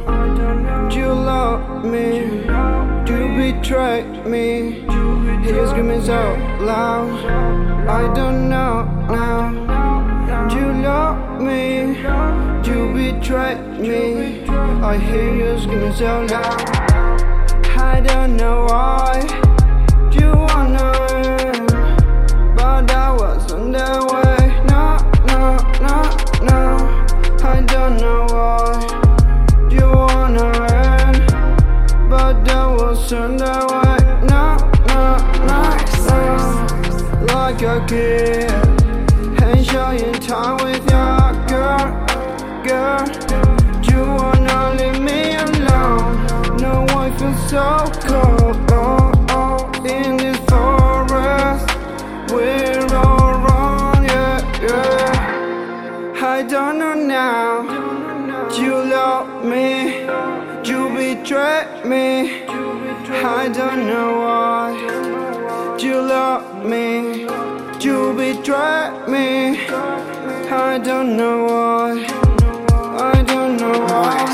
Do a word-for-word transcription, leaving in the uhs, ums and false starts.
Do you love me? Do you betray me? He's screaming so loud, I don't know now. Do you love me? Do you betray me? I hear you screaming so loud. I don't know why you wanna win, but I wasn't that way. No, no, no, no. I don't know why you wanna win, but I wasn't that way. No, no, no, no. Like a kid, enjoying time with your girl, girl. You wanna leave me alone? No, I feel so cold. Oh, oh, in this forest, we're all wrong, yeah, yeah. I don't know now. Do you love me? Do you betray me? I don't know why. Do you love me? Do you betray me? I don't know why. I don't know why.